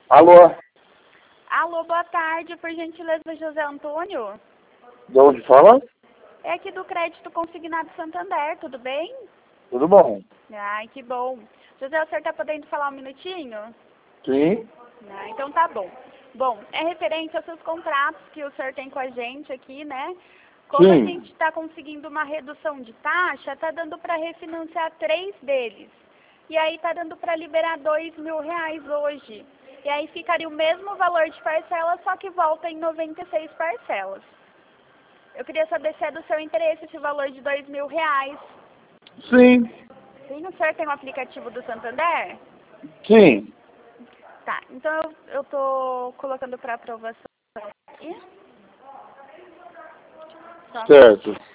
Alô? Alô, boa tarde, por gentileza, José Antônio. De onde fala? É aqui do Crédito Consignado Santander, tudo bem? Tudo bom? Ai, que bom. José, o senhor está podendo falar um minutinho? Sim? Ah, então tá bom. Bom, é referente aos seus contratos que o senhor tem com a gente aqui, né? Como a Sim. gente está conseguindo uma redução de taxa, tá dando para refinanciar 3 deles. E aí tá dando para liberar R$ 2.000 hoje. E aí ficaria o mesmo valor de parcela, só que volta em 96 parcelas. Eu queria saber se é do seu interesse esse valor de R$ 2.000. Sim. Sim, o senhor tem um aplicativo do Santander? Sim. Tá, então eu tô colocando para aprovação aqui. Só um Certo. minutinho.